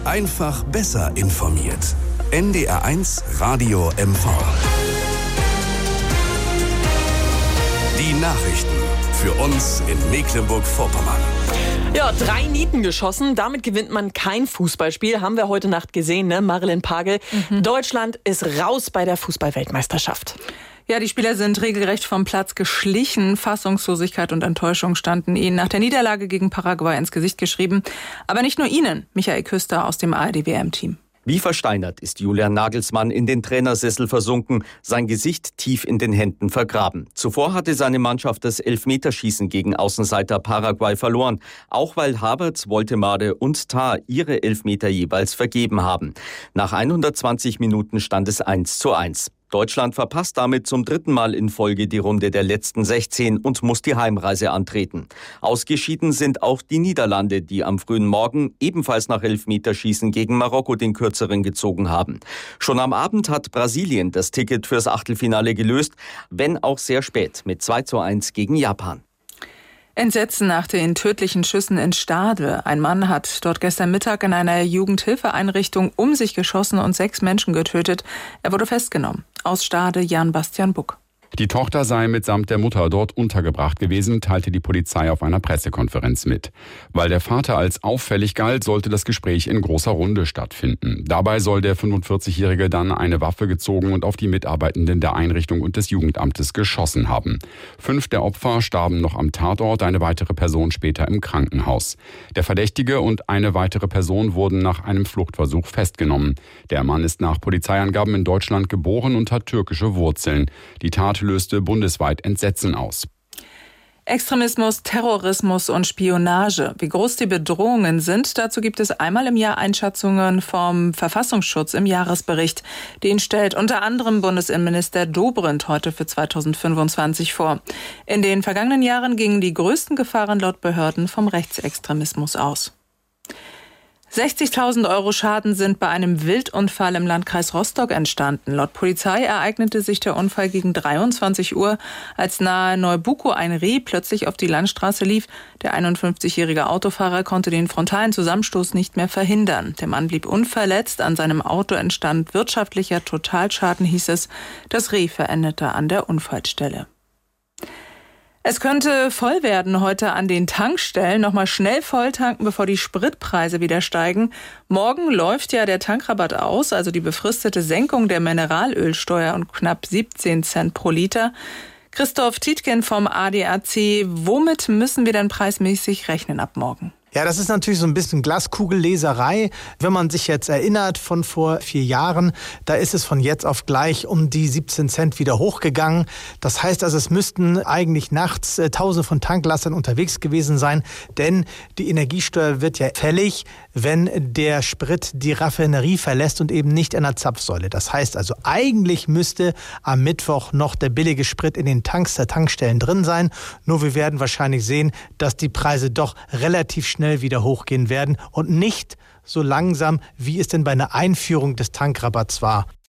Einfach besser informiert. NDR1 Radio MV. Die Nachrichten für uns in Mecklenburg-Vorpommern. Ja, 3 Nieten geschossen. Damit gewinnt man kein Fußballspiel. Haben wir heute Nacht gesehen, ne? Marilyn Pagel. Deutschland ist raus bei der Fußball-Weltmeisterschaft. Ja, die Spieler sind regelrecht vom Platz geschlichen. Fassungslosigkeit und Enttäuschung standen ihnen nach der Niederlage gegen Paraguay ins Gesicht geschrieben. Aber nicht nur ihnen, Michael Küster aus dem ARD-WM-Team. Wie versteinert ist Julian Nagelsmann in den Trainersessel versunken, sein Gesicht tief in den Händen vergraben. Zuvor hatte seine Mannschaft das Elfmeterschießen gegen Außenseiter Paraguay verloren, auch weil Havertz, Woltemade und Tah ihre Elfmeter jeweils vergeben haben. Nach 120 Minuten stand es 1:1. Deutschland verpasst damit zum 3. Mal in Folge die Runde der letzten 16 und muss die Heimreise antreten. Ausgeschieden sind auch die Niederlande, die am frühen Morgen ebenfalls nach Elfmeterschießen gegen Marokko den kürzeren gezogen haben. Schon am Abend hat Brasilien das Ticket fürs Achtelfinale gelöst, wenn auch sehr spät mit 2:1 gegen Japan. Entsetzen nach den tödlichen Schüssen in Stade. Ein Mann hat dort gestern Mittag in einer Jugendhilfeeinrichtung um sich geschossen und 6 Menschen getötet. Er wurde festgenommen. Aus Stade Jan-Bastian Buck. Die Tochter sei mitsamt der Mutter dort untergebracht gewesen, teilte die Polizei auf einer Pressekonferenz mit. Weil der Vater als auffällig galt, sollte das Gespräch in großer Runde stattfinden. Dabei soll der 45-Jährige dann eine Waffe gezogen und auf die Mitarbeitenden der Einrichtung und des Jugendamtes geschossen haben. 5 der Opfer starben noch am Tatort, eine weitere Person später im Krankenhaus. Der Verdächtige und eine weitere Person wurden nach einem Fluchtversuch festgenommen. Der Mann ist nach Polizeiangaben in Deutschland geboren und hat türkische Wurzeln. Die Tat löste bundesweit Entsetzen aus. Extremismus, Terrorismus und Spionage. Wie groß die Bedrohungen sind, dazu gibt es einmal im Jahr Einschätzungen vom Verfassungsschutz im Jahresbericht. Den stellt unter anderem Bundesinnenminister Dobrindt heute für 2025 vor. In den vergangenen Jahren gingen die größten Gefahren laut Behörden vom Rechtsextremismus aus. 60.000 € Schaden sind bei einem Wildunfall im Landkreis Rostock entstanden. Laut Polizei ereignete sich der Unfall gegen 23 Uhr, als nahe Neubuko ein Reh plötzlich auf die Landstraße lief. Der 51-jährige Autofahrer konnte den frontalen Zusammenstoß nicht mehr verhindern. Der Mann blieb unverletzt. An seinem Auto entstand wirtschaftlicher Totalschaden, hieß es. Das Reh verendete an der Unfallstelle. Es könnte voll werden heute an den Tankstellen. Nochmal schnell voll tanken, bevor die Spritpreise wieder steigen. Morgen läuft ja der Tankrabatt aus, also die befristete Senkung der Mineralölsteuer um knapp 17 Cent pro Liter. Christoph Tietgen vom ADAC, womit müssen wir denn preismäßig rechnen ab morgen? Ja, das ist natürlich so ein bisschen Glaskugelleserei. Wenn man sich jetzt erinnert von vor 4 Jahren, da ist es von jetzt auf gleich um die 17 Cent wieder hochgegangen. Das heißt also, es müssten eigentlich nachts Tausende von Tanklastern unterwegs gewesen sein, denn die Energiesteuer wird ja fällig, wenn der Sprit die Raffinerie verlässt und eben nicht an der Zapfsäule. Das heißt also, eigentlich müsste am Mittwoch noch der billige Sprit in den Tanks der Tankstellen drin sein. Nur wir werden wahrscheinlich sehen, dass die Preise doch relativ schnell wieder hochgehen werden und nicht so langsam, wie es denn bei einer Einführung des Tankrabatts war.